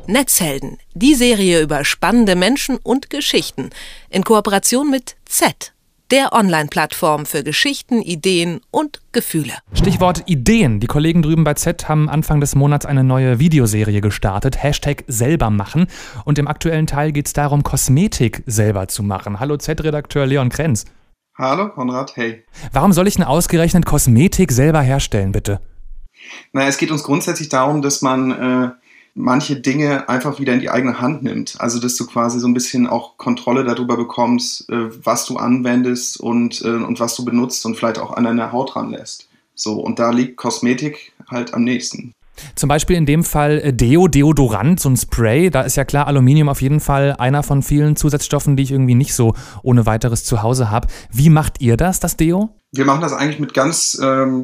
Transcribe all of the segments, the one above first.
Netzhelden, die Serie über spannende Menschen und Geschichten in Kooperation mit Z, der Online-Plattform für Geschichten, Ideen und Gefühle. Stichwort Ideen. Die Kollegen drüben bei Z haben Anfang des Monats eine neue Videoserie gestartet, #selber machen. Und im aktuellen Teil geht es darum, Kosmetik selber zu machen. Hallo Z-Redakteur Leon Krenz. Hallo Konrad, hey. Warum soll ich denn ausgerechnet Kosmetik selber herstellen, bitte? Naja, es geht uns grundsätzlich darum, dass man manche Dinge einfach wieder in die eigene Hand nimmt. Also, dass du quasi so ein bisschen auch Kontrolle darüber bekommst, was du anwendest und was du benutzt und vielleicht auch an deiner Haut ranlässt. So, und da liegt Kosmetik halt am nächsten. Zum Beispiel in dem Fall Deodorant, so ein Spray. Da ist ja klar, Aluminium auf jeden Fall einer von vielen Zusatzstoffen, die ich irgendwie nicht so ohne weiteres zu Hause habe. Wie macht ihr das Deo? Wir machen das eigentlich mit ganz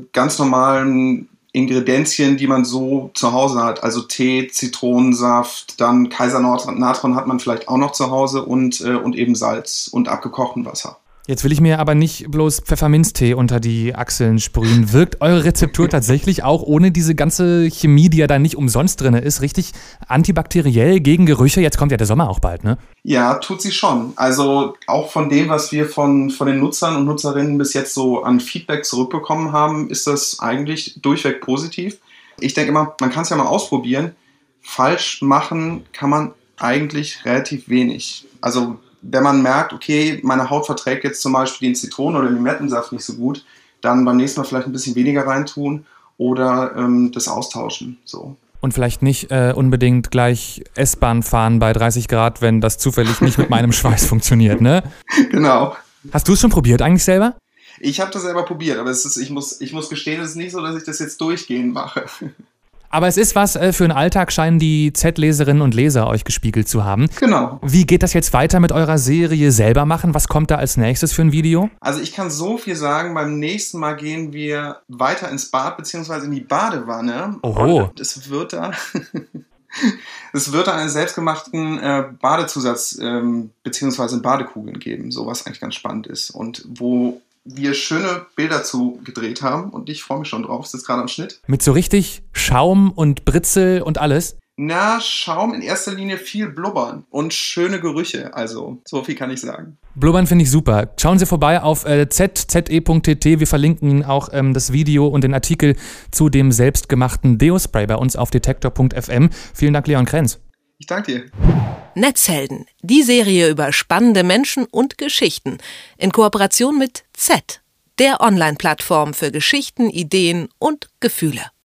normalen Ingredienzien, die man so zu Hause hat. Also Tee, Zitronensaft, dann Kaisernatron hat man vielleicht auch noch zu Hause und eben Salz und abgekochten Wasser. Jetzt will ich mir aber nicht bloß Pfefferminztee unter die Achseln sprühen. Wirkt eure Rezeptur tatsächlich auch ohne diese ganze Chemie, die ja da nicht umsonst drin ist, richtig antibakteriell gegen Gerüche? Jetzt kommt ja der Sommer auch bald, ne? Ja, tut sie schon. Also auch von dem, was wir von den Nutzern und Nutzerinnen bis jetzt so an Feedback zurückbekommen haben, ist das eigentlich durchweg positiv. Ich denke immer, man kann es ja mal ausprobieren. Falsch machen kann man eigentlich relativ wenig. Also wenn man merkt, okay, meine Haut verträgt jetzt zum Beispiel den Zitronen- oder Limettensaft nicht so gut, dann beim nächsten Mal vielleicht ein bisschen weniger reintun oder das austauschen. So. Und vielleicht nicht unbedingt gleich S-Bahn fahren bei 30 Grad, wenn das zufällig nicht mit meinem Schweiß funktioniert, ne? Genau. Hast du es schon probiert eigentlich selber? Ich habe das selber probiert, aber ich muss gestehen, es ist nicht so, dass ich das jetzt durchgehend mache. Aber es ist was für den Alltag, scheinen die Z-Leserinnen und Leser euch gespiegelt zu haben. Genau. Wie geht das jetzt weiter mit eurer Serie selber machen? Was kommt da als nächstes für ein Video? Also ich kann so viel sagen, beim nächsten Mal gehen wir weiter ins Bad bzw. in die Badewanne. Oho. Und es wird da einen selbstgemachten Badezusatz bzw. Badekugeln geben, so was eigentlich ganz spannend ist. Und wo wir schöne Bilder zu gedreht haben und ich freue mich schon drauf, sitze gerade am Schnitt. Mit so richtig Schaum und Britzel und alles? Na, Schaum in erster Linie, viel Blubbern und schöne Gerüche, also so viel kann ich sagen. Blubbern finde ich super. Schauen Sie vorbei auf ze.tt, wir verlinken auch das Video und den Artikel zu dem selbstgemachten Deo-Spray bei uns auf detektor.fm. Vielen Dank, Leon Krenz. Ich danke dir. Netzhelden, die Serie über spannende Menschen und Geschichten in Kooperation mit Z, der Online-Plattform für Geschichten, Ideen und Gefühle.